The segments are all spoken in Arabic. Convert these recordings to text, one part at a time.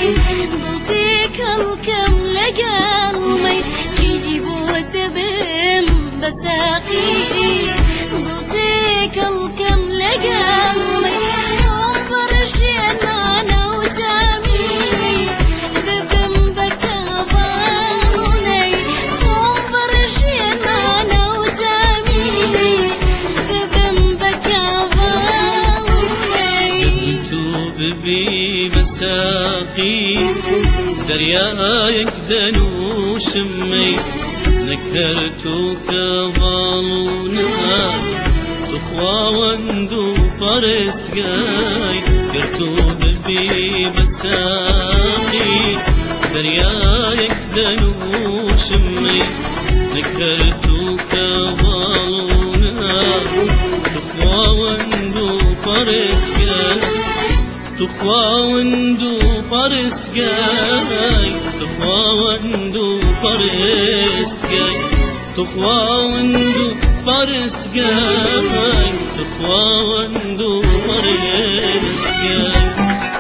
ضلتي كالكم لقلبي كي بود بم بساقي ضلتي كالكم لقلبي صبر شنانا وجميل بذنبك ظلني صبر شنانا وجميل بذنبك ظلني ببي مساقي درياك دنو شمي نكرتك ظلنا تخوى وندو قرست جاي كرتو ببي مساقي درياك دنو شمي نكرتك ظلنا تخوى وندو قرست جاي تخوى وندو قرست جاي تخوى وندو قرست جاي تخوى وندو قرست جاي تخوى وندو قرست جاي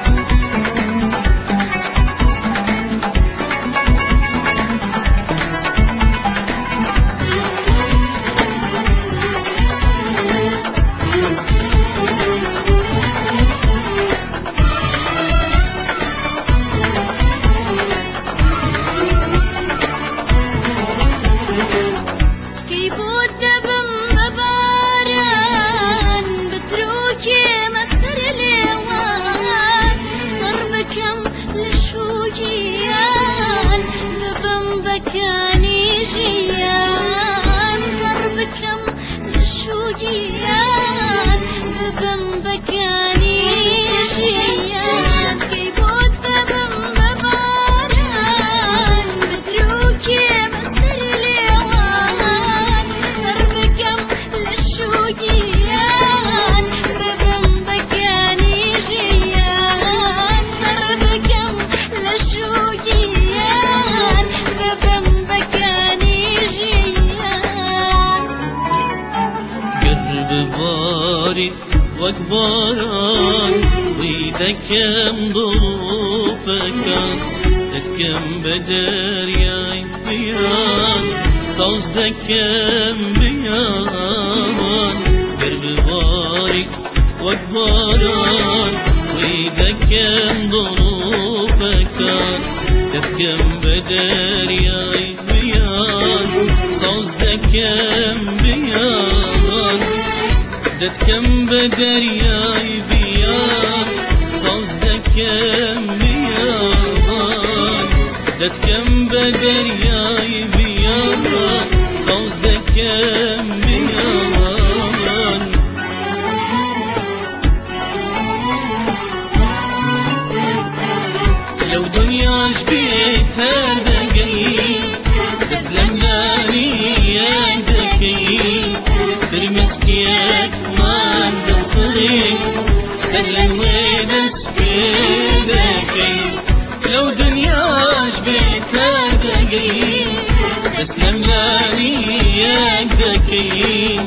كاني جيان ضربكم للشوقيان بذنبك كاني جيان كيبوت بمباران بتروكي مسر ليوان ضربكم للشوقيان بذنبك كاني جيان ضربكم للشوقيان باري وكباران ويدكم ظروفك تتكم بدر يا بيان صوصدكم بيان قرب باري وكباران ويدكم ظروفك تتكم بدر يا بيان صوصدكم بيان دتكم بدرياي بيان صوصدكم بيان دتكم بدرياي بيان صوصدكم بيان لو دنيا شبيت هذا قليل بس لماني يدك ترمسكيك سلم ويدس بيدك لو دنياش بيت دقيق اسلم لاني ياك ذكي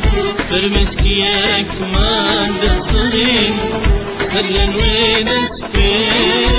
فرمسكيك ما تصري سلم ويدس بيدك